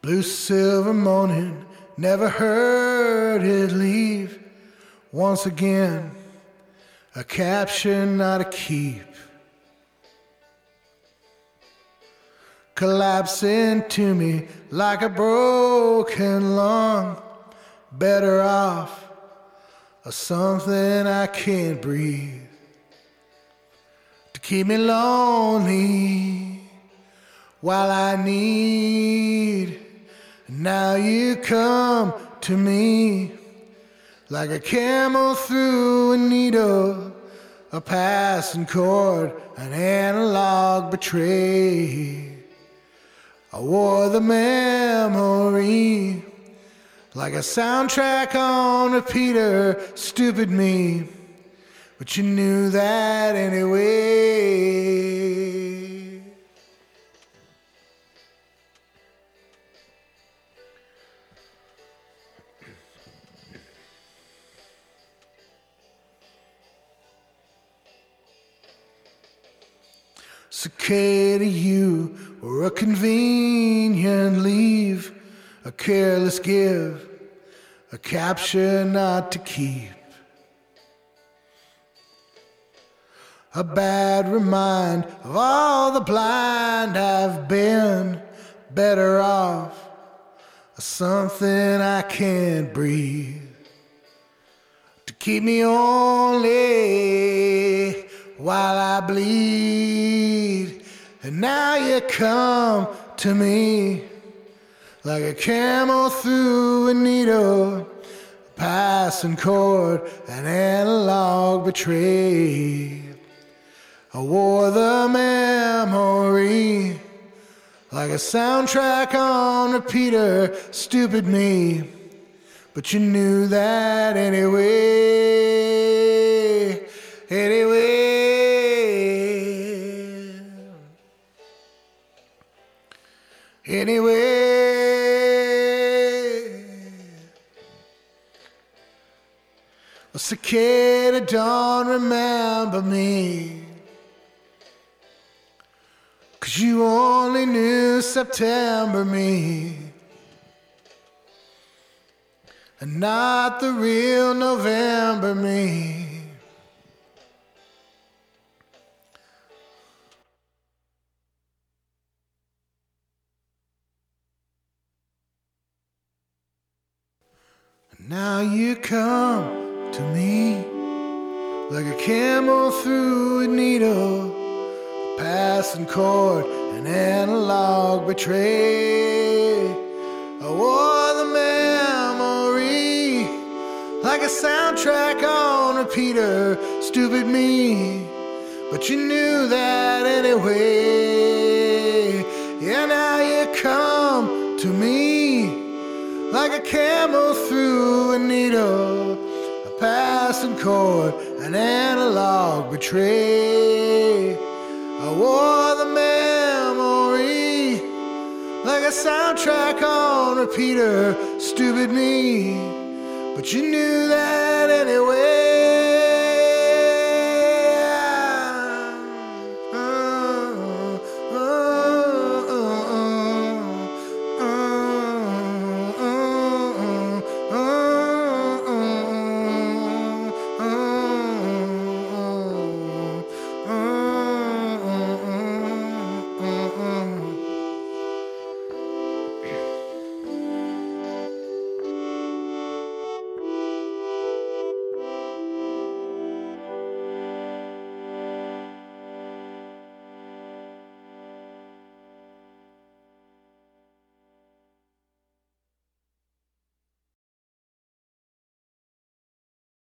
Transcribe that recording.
Blue silver morning, never heard it leave. Once again, a capture, not a keep. Collapsing to me like a broken lung. Better off, or something I can't breathe. To keep me lonely while I need. Now you come to me like a camel through a needle, a passing chord, an analog betray. I wore the memory like a soundtrack on repeater, stupid me, but you knew that anyway. Cicada, you were a convenient leave, a careless give, a capture not to keep. A bad remind of all the blind I've been. Better off, or something I can't breathe. To keep me only while I bleed. And now you come to me like a camel through a needle, a passing chord, an analog betray. I wore the memory like a soundtrack on repeater, stupid me, but you knew that anyway, anyway. Anyway, a cicada don't remember me, 'cause you only knew September me, and not the real November me. Now you come to me like a camel through a needle, a passing chord, an analog betray. I wore the memory like a soundtrack on repeater, stupid me, but you knew that anyway. Yeah, now you come to me like a camel through a needle, a passing chord, an analog betray. I wore the memory like a soundtrack on repeater, stupid me, but you knew that anyway.